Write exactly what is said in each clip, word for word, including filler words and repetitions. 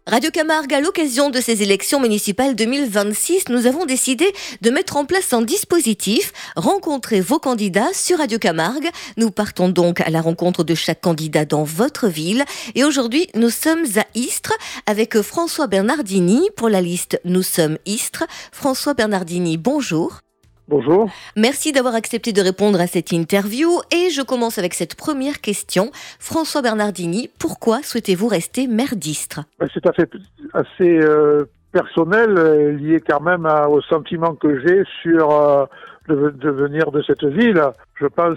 Radio Camargue, à l'occasion de ces élections municipales deux mille vingt-six, nous avons décidé de mettre en place un dispositif, rencontrer vos candidats sur Radio Camargue. Nous partons donc à la rencontre de chaque candidat dans votre ville. Et aujourd'hui, nous sommes à Istres avec François Bernardini pour la liste Nous sommes Istres. François Bernardini, bonjour. Bonjour. Merci d'avoir accepté de répondre à cette interview et je commence avec cette première question. François Bernardini, pourquoi souhaitez-vous rester maire d'Istres ? C'est assez, assez euh, personnel, euh, lié quand même à, au sentiment que j'ai sur euh, le devenir de cette ville. Je pense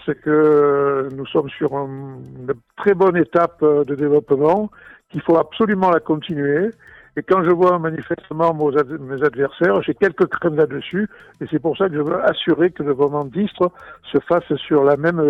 que nous sommes sur un, une très bonne étape de développement, qu'il faut absolument la continuer. Et quand je vois manifestement mes adversaires, j'ai quelques craintes là-dessus. Et c'est pour ça que je veux assurer que le développement d'Istres se fasse sur la même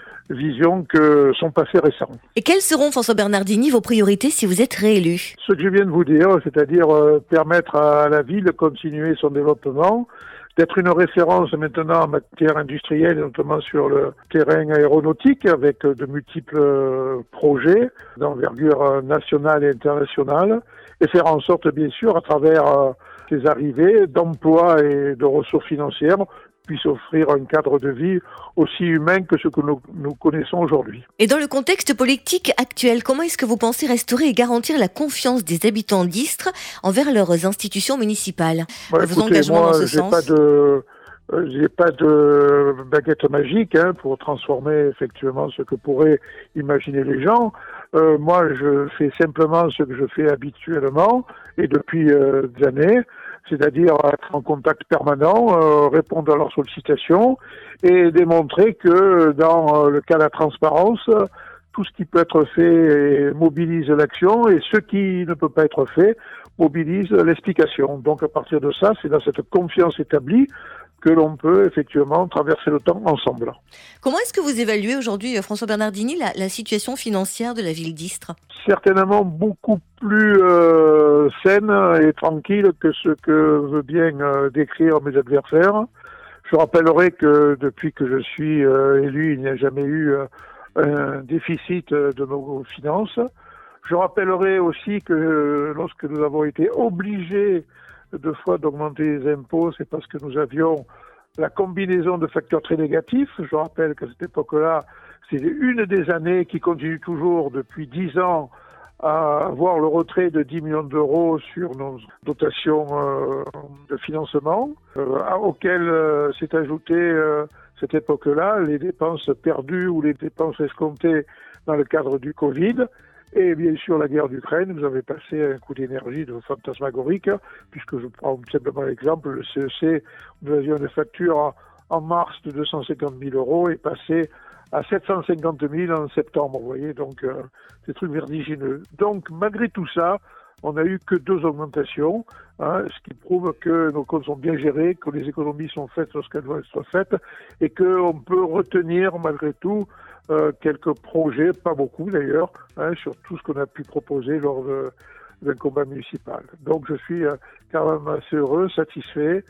vision que son passé récent. Et quelles seront, François Bernardini, vos priorités si vous êtes réélu ? Ce que je viens de vous dire, c'est-à-dire euh, permettre à la ville de continuer son développement, d'être une référence maintenant en matière industrielle, notamment sur le terrain aéronautique, avec de multiples projets d'envergure nationale et internationale, et faire en sorte, bien sûr, à travers ces arrivées d'emplois et de ressources financières, puisse offrir un cadre de vie aussi humain que ce que nous, nous connaissons aujourd'hui. Et dans le contexte politique actuel, comment est-ce que vous pensez restaurer et garantir la confiance des habitants d'Istres envers leurs institutions municipales ? Bah, Vos écoutez, engagements moi, dans ce j'ai sens pas de, euh, j'ai pas de baguette magique hein, pour transformer effectivement ce que pourraient imaginer les gens. Euh, moi, je fais simplement ce que je fais habituellement et depuis euh, des années, c'est-à-dire être en contact permanent, euh, répondre à leurs sollicitations et démontrer que dans le cas de la transparence, tout ce qui peut être fait mobilise l'action et ce qui ne peut pas être fait mobilise l'explication. Donc à partir de ça, c'est dans cette confiance établie que l'on peut effectivement traverser le temps ensemble. Comment est-ce que vous évaluez aujourd'hui, François Bernardini, la, la situation financière de la ville d'Istres ? Certainement beaucoup plus euh, saine et tranquille que ce que veut bien euh, décrire mes adversaires. Je rappellerai que depuis que je suis euh, élu, il n'y a jamais eu euh, un déficit de nos finances. Je rappellerai aussi que euh, lorsque nous avons été obligés deux fois d'augmenter les impôts, c'est parce que nous avions la combinaison de facteurs très négatifs. Je rappelle qu'à cette époque-là, c'est une des années qui continue toujours depuis dix ans à avoir le retrait de dix millions d'euros sur nos dotations euh, de financement, euh, auxquelles euh, s'est ajouté euh, cette époque-là les dépenses perdues ou les dépenses escomptées dans le cadre du Covid. Et bien sûr, la guerre d'Ukraine, vous avez passé un coup d'énergie de fantasmagorique, puisque je prends simplement l'exemple, le C E C, nous avions une facture en mars de deux cent cinquante mille euros et passé à sept cent cinquante mille en septembre, vous voyez, donc euh, c'est des trucs vertigineux. Donc, malgré tout ça, on n'a eu que deux augmentations, hein, ce qui prouve que nos comptes sont bien gérés, que les économies sont faites lorsqu'elles doivent être faites, et qu'on peut retenir, malgré tout, euh, quelques projets, pas beaucoup d'ailleurs, hein, sur tout ce qu'on a pu proposer lors de, d'un combat municipal. Donc je suis euh, quand même assez heureux, satisfait,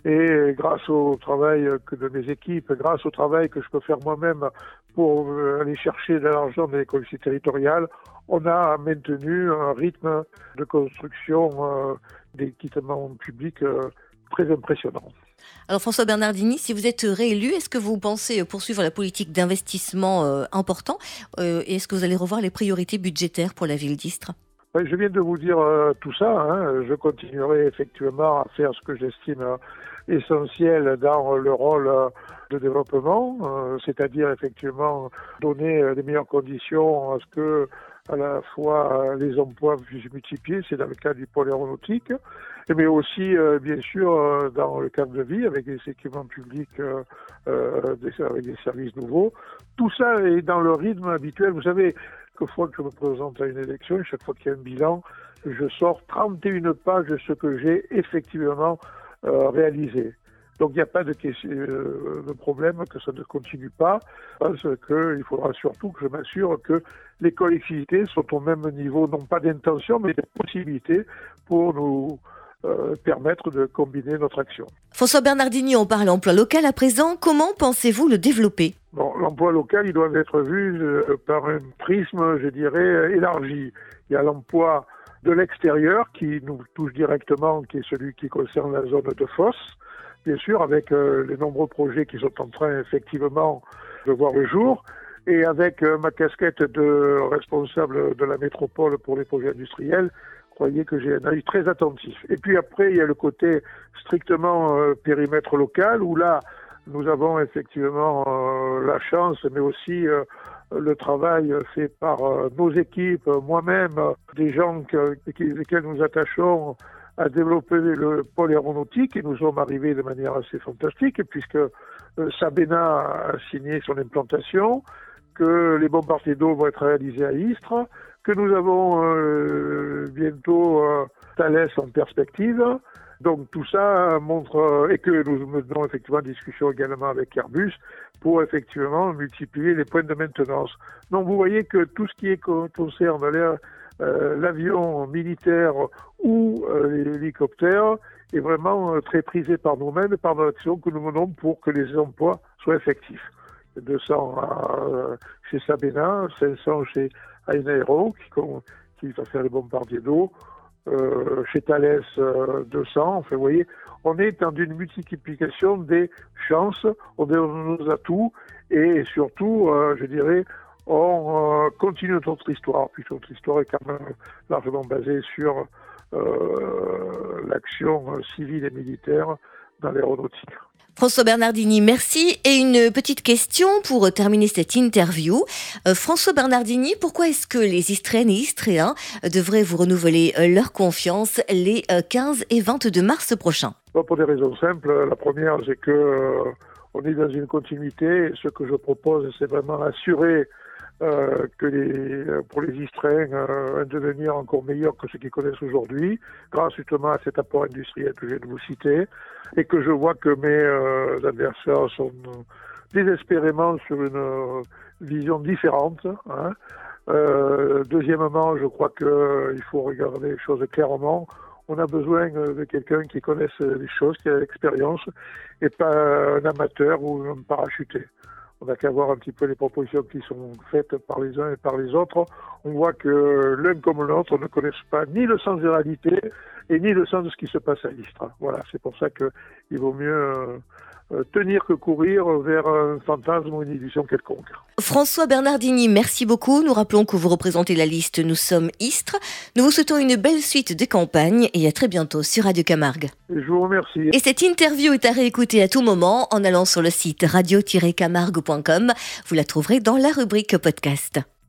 et grâce au travail que de mes équipes, grâce au travail que je peux faire moi-même pour euh, aller chercher de l'argent dans les collectivités territoriales, on a maintenu un rythme de construction euh, d'équipements publics euh, très impressionnant. Alors François Bernardini, si vous êtes réélu, est-ce que vous pensez poursuivre la politique d'investissement euh, important euh, et est-ce que vous allez revoir les priorités budgétaires pour la ville d'Istres ? Je viens de vous dire euh, tout ça. Hein. Je continuerai effectivement à faire ce que j'estime euh, essentiel dans le rôle euh, de développement, euh, c'est-à-dire effectivement donner euh, les meilleures conditions à ce que à la fois euh, les emplois puissent se multiplier, c'est dans le cas du pôle aéronautique, mais aussi euh, bien sûr euh, dans le cadre de vie avec des équipements publics, euh, euh, des, avec des services nouveaux. Tout ça est dans le rythme habituel. Vous savez, chaque fois que je me présente à une élection, chaque fois qu'il y a un bilan, je sors trente et une pages de ce que j'ai effectivement euh, réalisé. Donc il n'y a pas de, question, euh, de problème que ça ne continue pas, parce qu'il faudra surtout que je m'assure que les collectivités sont au même niveau, non pas d'intention, mais de possibilités pour nous euh, permettre de combiner notre action. François Bernardini, on parle emploi local à présent. Comment pensez-vous le développer ? Bon, l'emploi local, il doit être vu euh, par un prisme, je dirais, élargi. Il y a l'emploi de l'extérieur qui nous touche directement, qui est celui qui concerne la zone de Fos, bien sûr, avec euh, les nombreux projets qui sont en train effectivement de voir le jour, et avec euh, ma casquette de responsable de la métropole pour les projets industriels, croyez que j'ai un œil très attentif. Et puis après, il y a le côté strictement euh, périmètre local, où là, nous avons effectivement euh, la chance, mais aussi euh, le travail fait par euh, nos équipes, moi-même, euh, des gens que, qui, lesquels nous attachons à développer le pôle aéronautique, et nous sommes arrivés de manière assez fantastique, puisque euh, Sabena a signé son implantation, que les bombardiers d'eau vont être réalisés à Istres, que nous avons euh, bientôt euh, Thales en perspective. Donc tout ça montre, euh, et que nous menons effectivement une discussion également avec Airbus pour effectivement multiplier les points de maintenance. Donc vous voyez que tout ce qui est, concerne l'air, euh, l'avion militaire ou euh, l'hélicoptère est vraiment euh, très prisé par nous-mêmes et par notre action que nous menons pour que les emplois soient effectifs. deux cents euh, chez Sabena, cinq cents chez Aenaero qui, qui va faire les bombardiers d'eau. Euh, chez Thales euh, deux cents, enfin vous voyez, on est dans une multiplication des chances, on est dans nos atouts et surtout, euh, je dirais, on euh, continue notre histoire, puisque notre histoire est quand même largement basée sur euh, l'action civile et militaire dans l'aéronautique. François Bernardini, merci. Et une petite question pour terminer cette interview. Euh, François Bernardini, pourquoi est-ce que les Istriennes et Istréens devraient vous renouveler leur confiance les quinze et vingt-deux mars prochains? Pour des raisons simples. La première, c'est que euh, on est dans une continuité. Et ce que je propose, c'est vraiment assurer euh, que les, pour les Istriens, euh, un devenir encore meilleur que ce qu'ils connaissent aujourd'hui, grâce justement à cet apport industriel que je viens de vous citer, et que je vois que mes euh, adversaires sont euh, désespérément sur une euh, vision différente. Hein. Euh, deuxièmement, je crois qu'il euh, faut regarder les choses clairement. On a besoin euh, de quelqu'un qui connaisse les choses, qui a l'expérience, et pas un amateur ou un parachuté. On n'a qu'à voir un petit peu les propositions qui sont faites par les uns et par les autres. On voit que l'un comme l'autre ne connaissent pas ni le sens de la réalité et ni le sens de ce qui se passe à Istres. Voilà, c'est pour ça qu'il vaut mieux euh, tenir que courir vers un fantasme ou une illusion quelconque. François Bernardini, merci beaucoup. Nous rappelons que vous représentez la liste Nous sommes Istres. Nous vous souhaitons une belle suite de campagne et à très bientôt sur Radio Camargue. Je vous remercie. Et cette interview est à réécouter à tout moment en allant sur le site radio tiret camargue point com. Vous la trouverez dans la rubrique podcast.